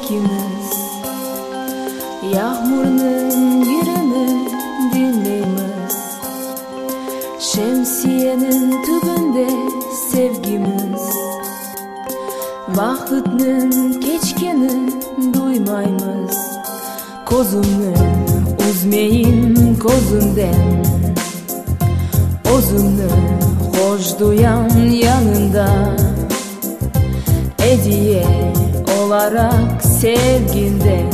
ikimiz. Yağmurun yerini dinleyimiz. Şemsiyenin tübünde sevgimiz. Vakitnin keçkeni duymaymiz. Kozumni uzmeyin kozundan. O'zimni hoş duyan yanında. Hediye olarak sevginden.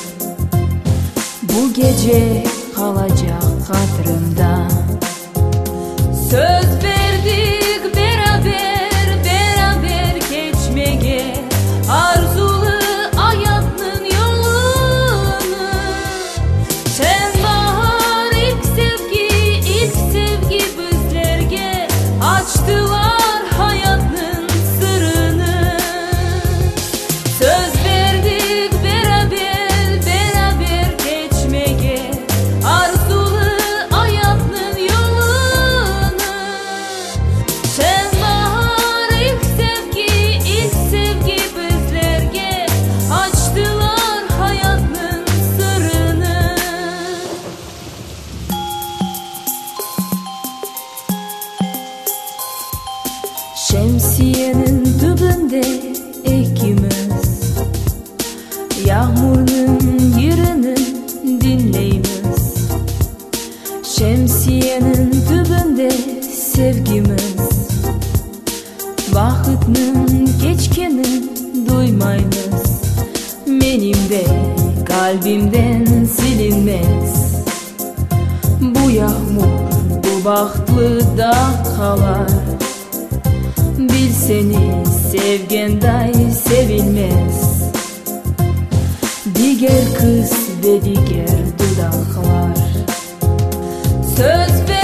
Bu gece kalacak hatırımda. Söz verdik beraber geçmeye, arzulu hayatın yolunu. Sen bahar ilk sevgi bizlerge açtılar hayatın sırrını. Söz verdik beraber geçmeye, arzulu hayatın yolunu. Sen bahar ilk sevgi bizlerge açtılar hayatın sırrını. Şemsiyenin tübünde ikimiz. Yağmurun yerini dinleyimiz. Şemsiyenin tübünde sevgimiz. Vakitnin geçkeni duymaymiz. Benim de kalbimden silinmez. Bu yağmur bu bahtlı dağlar. Bil seni sevgenday sevilmez. Diğer kız ve diğer dudaklar. Söz ver